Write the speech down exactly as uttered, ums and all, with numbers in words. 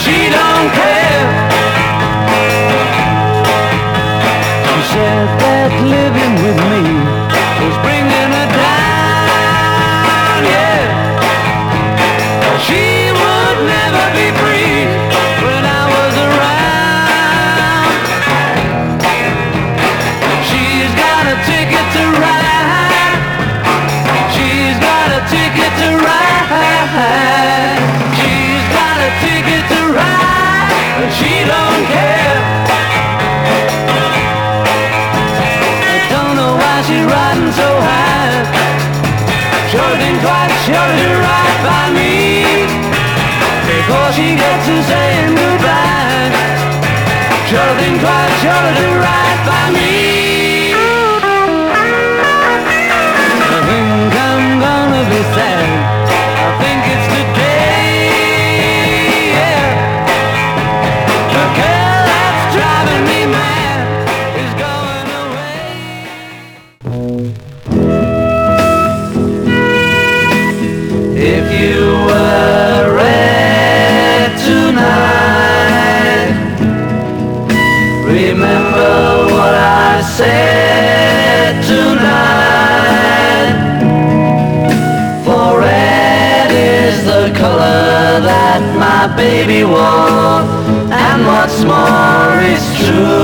she don't care. She said that living with me was bringing her down, yeah. She would never be free when I was around. She's got a ticket to ride. She's got a ticket to ride. She's got a ticket to ride, but she don't care. I don't know why she's riding so high. Sure think quite sure to ride by me before she gets to saying goodbye. Sure think quite sure to ride by me. I think I'm gonna be sad. I think it's today, yeah. The girl that's driving me mad is going away. If you were red tonight, remember what I said tonight. For red is the color that my baby wore, and what's more is true.